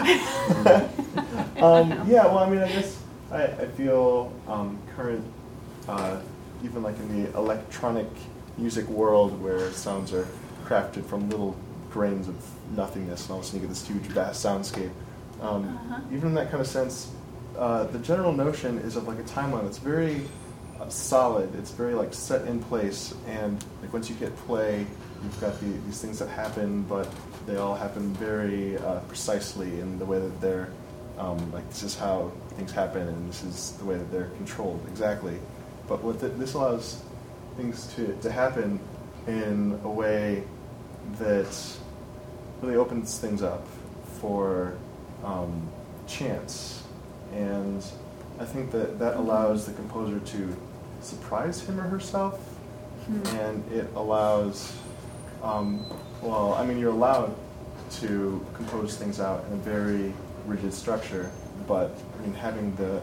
Yeah, well, I mean, I guess I feel current, even like in the electronic music world where sounds are crafted from little grains of nothingness, and all of a sudden you get this huge, vast soundscape. Even in that kind of sense, the general notion is of like a timeline that's very solid. It's very like set in place, and like once you hit play, you've got these things that happen, but they all happen very precisely in the way that they're like, this is how things happen, and this is the way that they're controlled exactly. But this allows things to happen in a way that really opens things up for chance, and I think that allows the composer to surprise him or herself, and it allows, well, I mean, you're allowed to compose things out in a very rigid structure, but I mean, having the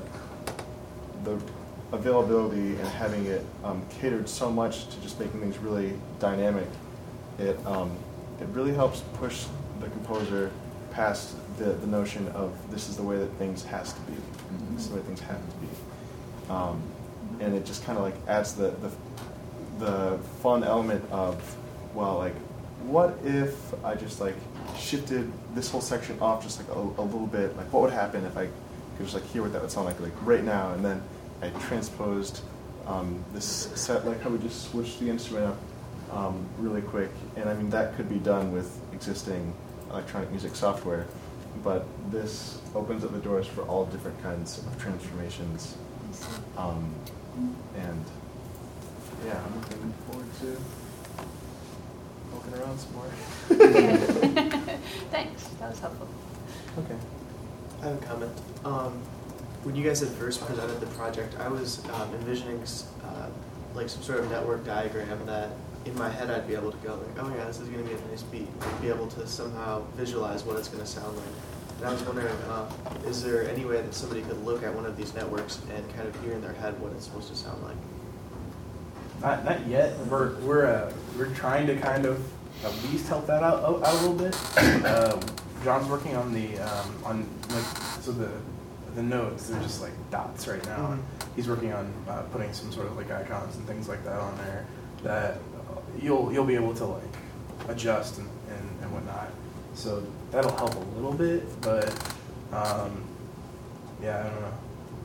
availability and having it catered so much to just making things really dynamic it really helps push the composer past the notion of this is the way that things has to be. This is the way things have to be. And it just kind of like adds the fun element of, well, like, what if I just like shifted this whole section off just like a little bit? Like, what would happen if I could just like hear what that would sound like right now, and then I transposed this set, like how we just switched the instrument up really quick. And I mean, that could be done with existing electronic music software, but this opens up the doors for all different kinds of transformations. And yeah, I'm looking forward to poking around some more. Thanks, that was helpful. Okay. I have a comment. When you guys had first presented the project, I was envisioning like some sort of network diagram that in my head I'd be able to go like, oh yeah, this is going to be a nice beat. I'd be able to somehow visualize what it's going to sound like. And I was wondering, is there any way that somebody could look at one of these networks and kind of hear in their head what it's supposed to sound like? Not yet. We're trying to kind of at least help that out a little bit. John's working on the notes. They're just like dots right now. Mm-hmm. And he's working on putting some sort of like icons and things like that on there that you'll be able to like adjust and whatnot. So that'll help a little bit, but yeah, I don't know.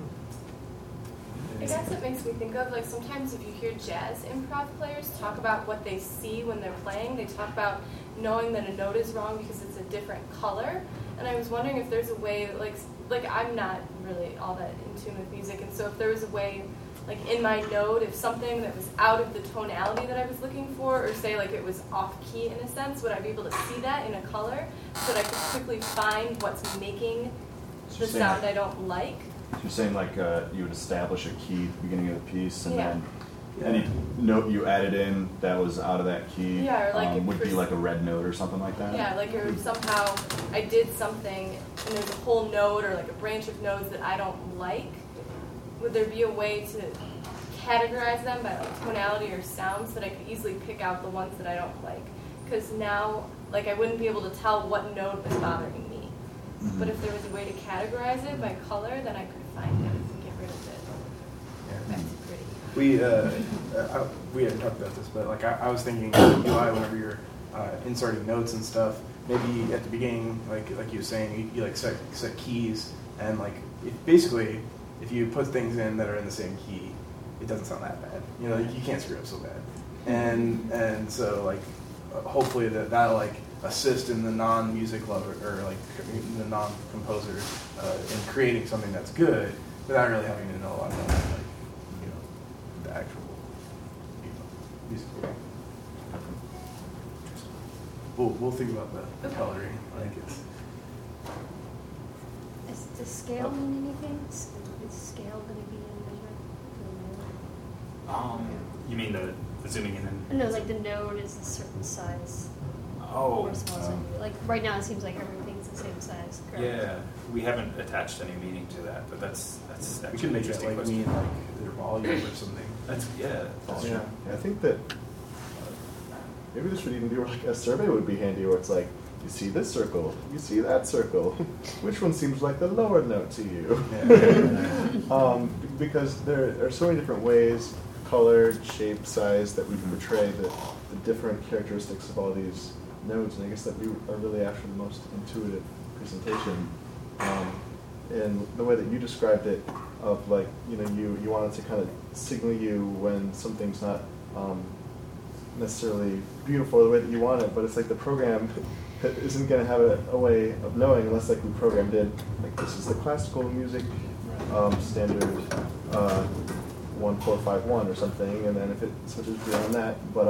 I guess it makes me think of, like, sometimes if you hear jazz improv players talk about what they see when they're playing, they talk about knowing that a note is wrong because it's a different color. And I was wondering if there's a way, like I'm not really all that in tune with music, and so if there was a way, like in my note, if something that was out of the tonality that I was looking for, or say like it was off key in a sense, would I be able to see that in a color so that I could quickly find what's making the sound I don't like? So you're saying like you would establish a key at the beginning of the piece, and Yeah. then any note you added in that was out of that key Yeah, or like would be like a red note or something like that? Yeah, like or somehow I did something and there's a whole note or like a branch of notes that I don't like. Would there be a way to categorize them by like tonality or sound so that I could easily pick out the ones that I don't like? Because now, like, I wouldn't be able to tell what note was bothering me. Mm-hmm. But if there was a way to categorize it by color, then I could find it and get rid of it. That's pretty. We hadn't talked about this, but like I was thinking, UI, whenever you're inserting notes and stuff, maybe at the beginning, like you were saying, you like set keys, and like basically, if you put things in that are in the same key, it doesn't sound that bad. You know, you can't screw up so bad, and so like hopefully that'll like assist in the non-music lover or like the non-composers in creating something that's good without really having to know a lot about like the actual music. We'll think about the coloring. I think it's. Does scale mean anything? Is scale going to be a measure? You mean the zooming in and No, like the node is a certain size. Oh, Or small size. Like right now, it seems like everything's the same size. Correct? yeah, we haven't attached any meaning to that, but that's We actually could an make that interesting like question. mean like their volume or something. That's Yeah, true. I think that maybe this would even be like a survey would be handy, where it's like, you see this circle, you see that circle. Which one seems like the lower note to you? Yeah. Because there are so many different ways, color, shape, size, that we can portray the different characteristics of all these nodes. And I guess that we are really after the most intuitive presentation. And the way that you described it, of like, you wanted to kind of signal you when something's not necessarily beautiful the way that you want it, but it's like the program isn't going to have a way of knowing unless like we programmed in, like, this is the classical music standard 1451 or something, and then if it switches beyond that, but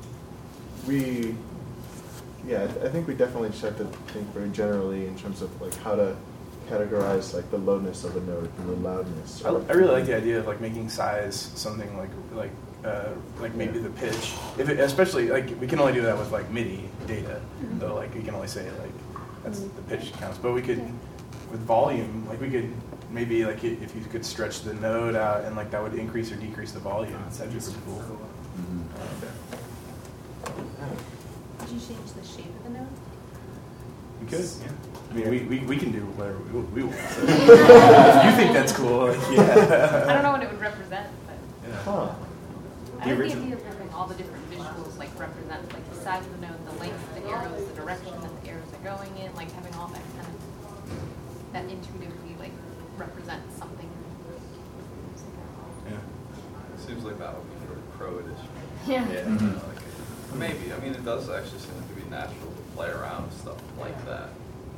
I think we definitely just have to think very generally in terms of like how to categorize like the lowness of a note and the loudness. I really like the idea of like making size something like maybe the pitch. Especially like we can only do that with like MIDI data, though. Like we can only say like that's the pitch counts. But we could with volume, like we could maybe like if you could stretch the note out and like that would increase or decrease the volume. That'd be pretty cool. you change the shape of the node? We could, yeah. I mean, we can do whatever we want. So. If you think that's cool, like, yeah. I don't know what it would represent, but Yeah. Huh. I like the idea of having all the different visuals like represent like the size of the node, the length of the arrows, the direction that the arrows are going in, like having all that kind of that intuitively like represents something. Yeah. Seems like that would be for Pro Edition. Yeah. Like, maybe. I mean, it does actually seem to be natural to play around with stuff like that.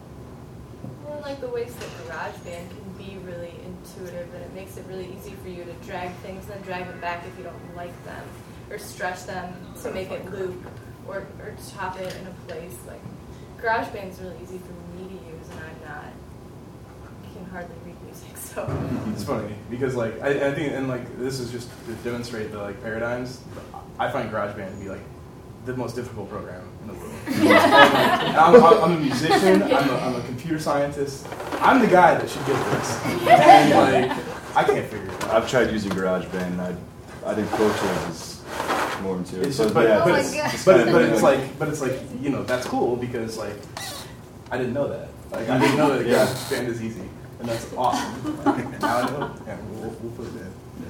Or like the ways that GarageBand can be really intuitive, and it makes it really easy for you to drag things and then drag them back if you don't like them, or stretch them to make it loop, or chop it in a place. Like GarageBand is really easy for me to use, and I can hardly read music, so. It's funny because like I think, and like this is just to demonstrate the like paradigms. I find GarageBand to be like the most difficult program in the world. I'm a musician. I'm a computer scientist. I'm the guy that should get this, and like I can't figure it out. I've tried using GarageBand, and I think Pro Tools is more intuitive. It's So, just, but yeah, it's like you know that's cool because like I didn't know that. Like I didn't know that GarageBand is easy, and that's awesome. Like, now I know, and we'll put it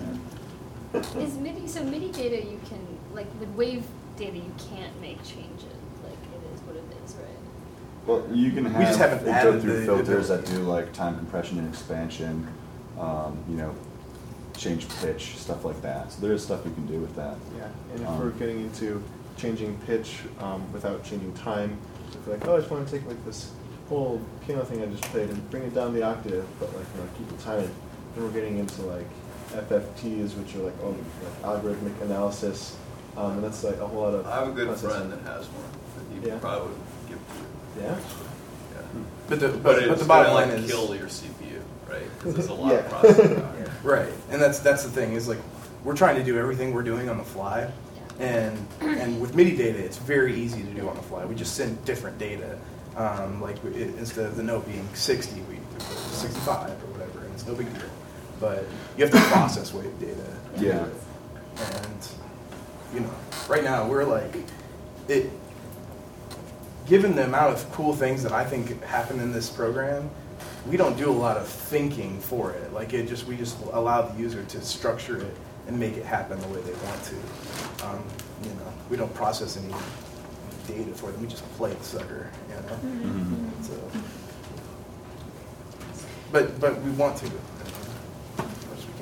in. Is MIDI, so MIDI data you can, like with wave data you can't make changes, like it is what it is, right? Well, you can We just have haven't it added go through the filters that ability. do like time compression and expansion, you know, change pitch, stuff like that. So there is stuff you can do with that. Yeah, and if we're getting into changing pitch without changing time, if we're like, oh, I just want to take like this whole piano thing I just played and bring it down the octave, but like keep it timed. Then we're getting into like FFTs, which are like algorithmic analysis, and that's like a whole lot of. I have a good processing. friend that has one that he Yeah. probably would give to you. Yeah. Yeah. But the it's bottom gonna, line like, is kill your CPU, right? Because there's a lot Yeah. of processing power. right, and that's the thing is like we're trying to do everything we're doing on the fly, and with MIDI data it's very easy to do on the fly. We just send different data, instead of the note being 60, we do 65 or whatever, and it's no big deal. But you have to process wave data. Yeah. And you know, right now we're like it. Given the amount of cool things that I think happen in this program, we don't do a lot of thinking for it. Like we just allow the user to structure it and make it happen the way they want to. You know, we don't process any data for them. We just play the sucker. You know, Mm-hmm. so. But we want to. As much as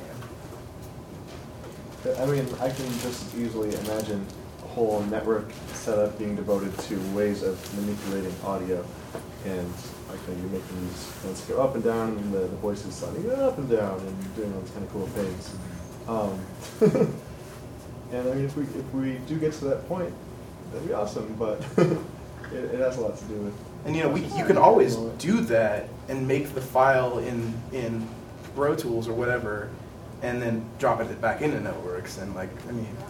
we can. I mean, I can just easily imagine a whole network setup being devoted to ways of manipulating audio, and like you're making these notes go up and down, and the voice is sounding up and down, and doing all these kind of cool things. And I mean, if we do get to that point, that'd be awesome. But it has a lot to do with. And you know, you can always do that and make the file in Pro Tools or whatever, and then drop it back into Noteworks. And like, I mean,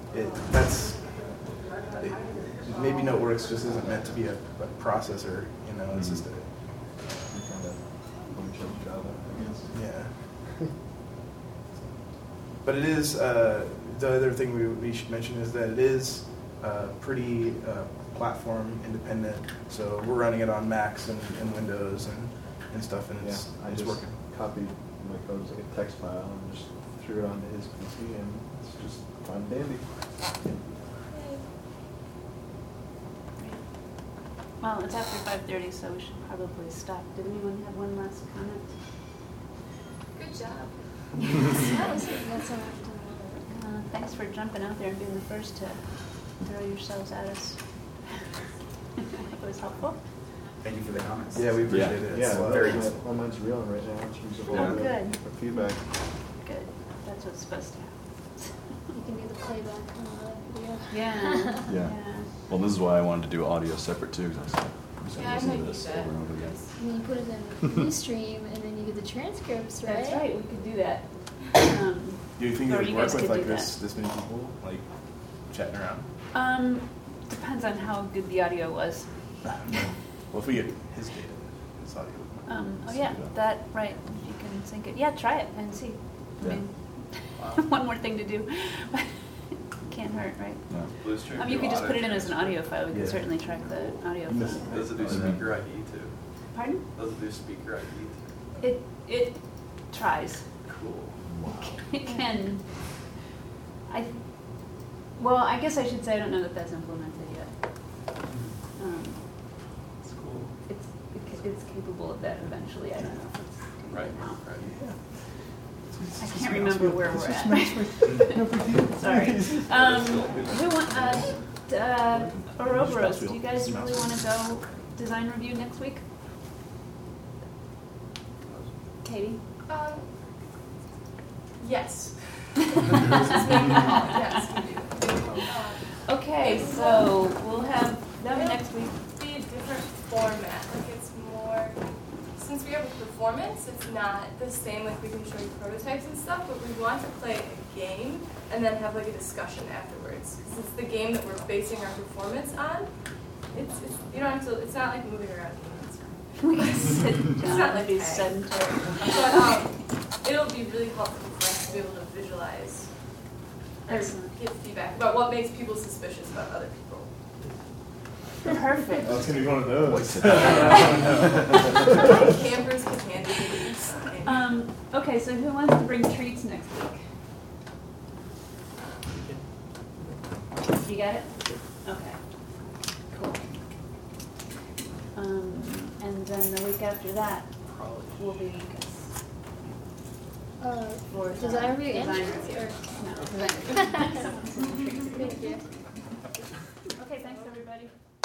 maybe Noteworks just isn't meant to be a processor. You know, it's just a Kind of function of Java, I guess. yeah. But it is the other thing we should mention is that it is pretty platform independent. So we're running it on Macs and Windows and stuff, and it's just working. copied my code as like a text file and just threw it onto his PC, and it's just fine and dandy. Well, it's after 5:30, so we should probably stop. Did anyone have one last comment? Good job. That's all right. Thanks for jumping out there and being the first to throw yourselves at us. I hope it was helpful. Thank you for the comments. Yeah, we appreciate it. Yeah, It's well, very my useful. mind's reeling right now in terms of all Yeah. the Good. feedback. Good. That's what's supposed to happen. You can do the playback on the video. Yeah. Yeah. Well, this is why I wanted to do audio separate too, because I was Yeah, I listening might to do this that. over and over again. And then you put it in Ustream, and then you get the transcripts, right? That's right. We could do that. Do you think Or it would you work guys with could like do this many people like chatting around? Depends on how good the audio was. Well, if we get his data, his audio. Oh yeah, that right. You can sync it. Yeah, try it and see. I Yeah. mean, one more thing to do. Can't can't hurt, right? No. Blue Stream You do could just put it in as an auto audio file. We Yeah. could certainly track the audio Miss file. Does it do speaker ID too? Pardon? Does it do speaker ID too? It tries. Cool. It can. Well, I guess I should say I don't know that that's implemented yet. It's cool. It's capable of that eventually. I don't know if it's capable Right. now. Right. I can't remember where we're at. No big deal. Sorry. Who want? Ouroboros, do you guys really want to go design review next week? Katie? Yes. Just make me call. Yes, we do. Okay, so we'll have them next week. Be a different format. Like it's more, since we have a performance, it's not the same. Like we can show you prototypes and stuff, but we want to play a game and then have like a discussion afterwards. Because it's the game that we're basing our performance on. It's you don't have to. It's not like moving around. We can sit It's down not and like be tag. sedentary. But it'll be really helpful for us to be able to visualize and Excellent. get feedback about what makes people suspicious about other people. Perfect. Oh, it's gonna be one of those. Campers can handle these. Okay, so who wants to bring treats next week? You got it? Okay. Cool. And then the week after that will be for Design review and design treats, review. or- No, design review. Someone's in the treats. Thank you. Okay, thanks everybody.